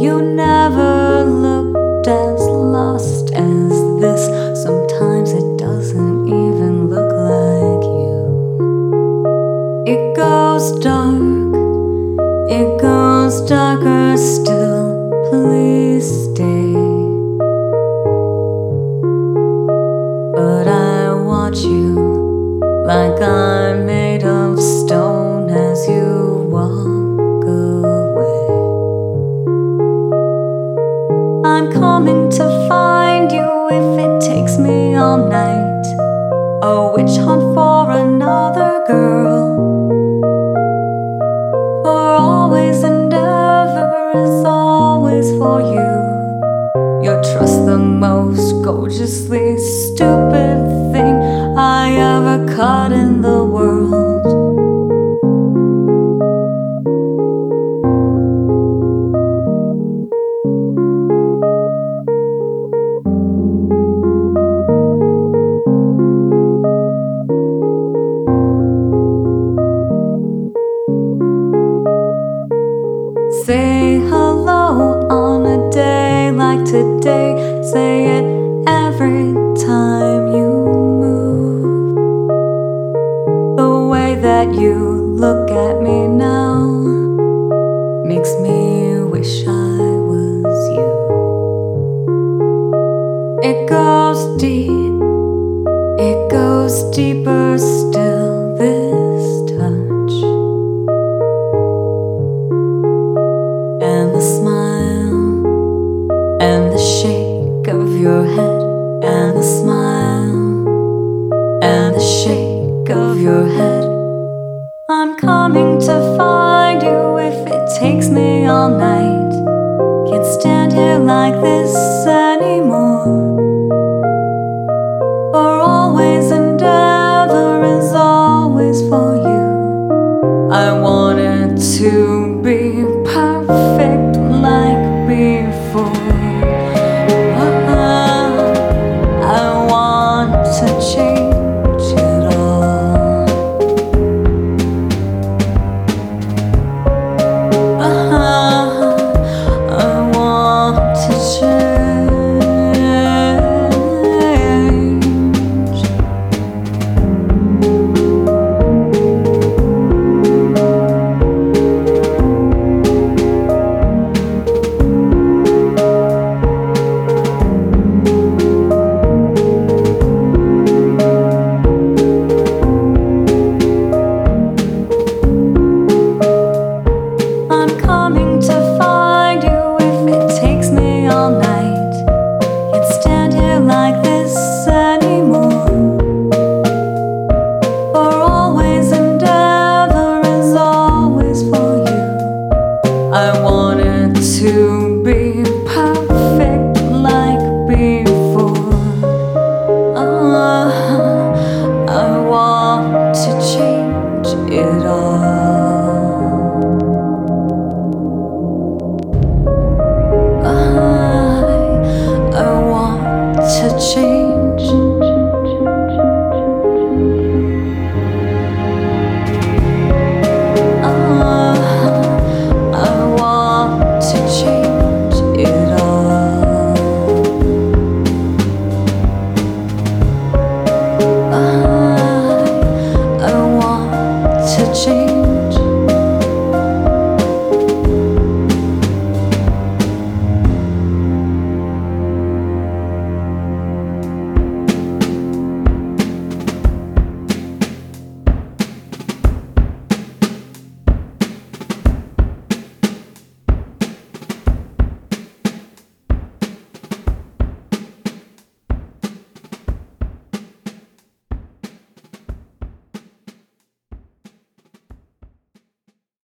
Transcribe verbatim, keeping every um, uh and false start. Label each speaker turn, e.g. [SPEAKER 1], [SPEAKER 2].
[SPEAKER 1] You never looked as lost as this. Sometimes it doesn't even look like you. It goes dark, it goes darker still. Please stay. But I watch you like I'm made of stone as you walk away. I'm coming to find you if it takes me all night. A witch hunt for another girl. For always and ever is always for you. You're trust the most gorgeously stupid thing I ever caught in the world. Say hello on a day like today. Say it every time you move. The way that you look at me now makes me wish I was you. It goes deep, it goes deeper still, this touch. And the smile, and the shake of your head, and the smile, and the shake of your head. I'm coming to find you if it takes me all night. Can't stand here like this anymore. For always and ever is always for you. I want it to be perfect like before. I want to change it all. I want to change. I'm coming to find you if it takes me all night. Can't stand here like this anymore. For always and ever is always for you. I want it to